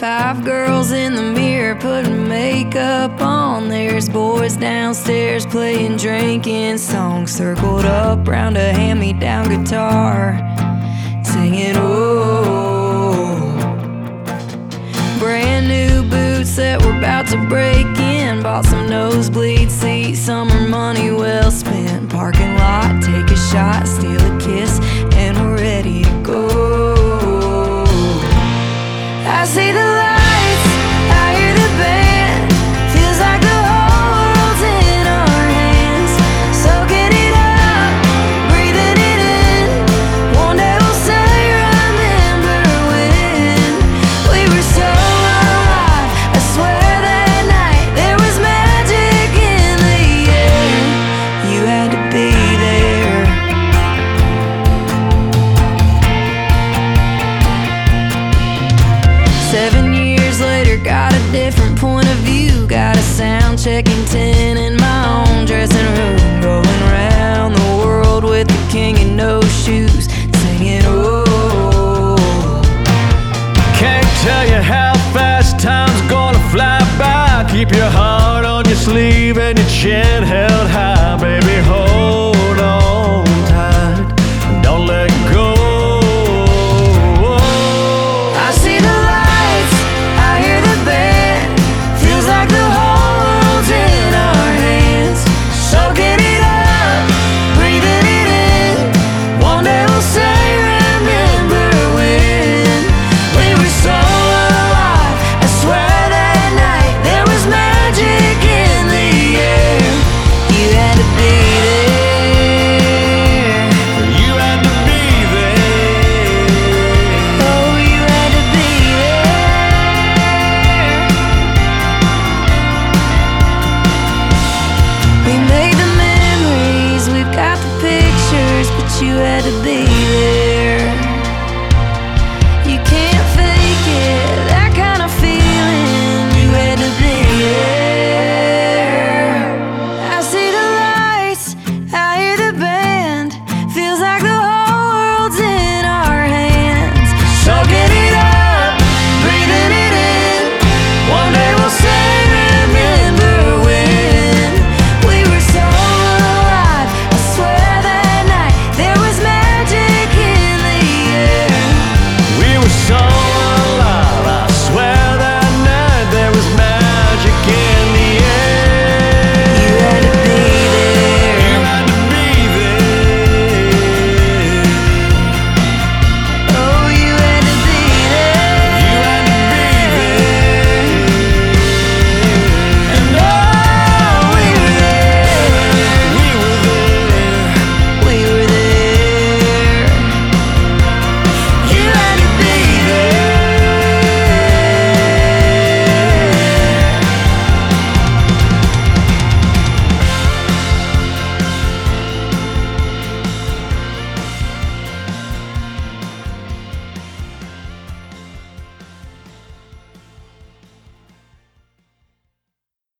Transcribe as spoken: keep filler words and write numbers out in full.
Five girls in the mirror putting makeup on. There's boys downstairs playing drinking songs, circled up round a hand-me-down guitar, singing oh. Brand new boots that were about to break in. Bought some nosebleed seats, summer money well spent. Parking lot, take a shot, steal a kiss, and we're ready to go. I see the lights, I hear the band. Feels like the whole world's in our hands. Soaking it up, breathing it in. One day we'll say, remember when we were so alive. I swear that night there was magic in the air. You had to be there. Seven years later, got a different point of view. Got a sound checking ten in my own dressing room. Going around the world with the king in no shoes, singing oh. Can't tell you how fast time's gonna fly by. Keep your heart on your sleeve and your chin held high. Baby, hold on tight, don't let go. I see the lights, I hear the band. Feels like the whole world's in our hands. Soaking it up, breathing it in. One day we'll say, remember when we were so alive. I swear that night there was magic in the air. You had to be there. You had to be there. Oh, you had to be there. We made the memories, we've got the pictures, but you had to be there. You can't fake it, that kind of feeling. You had to be there. I see the lights, I hear the band.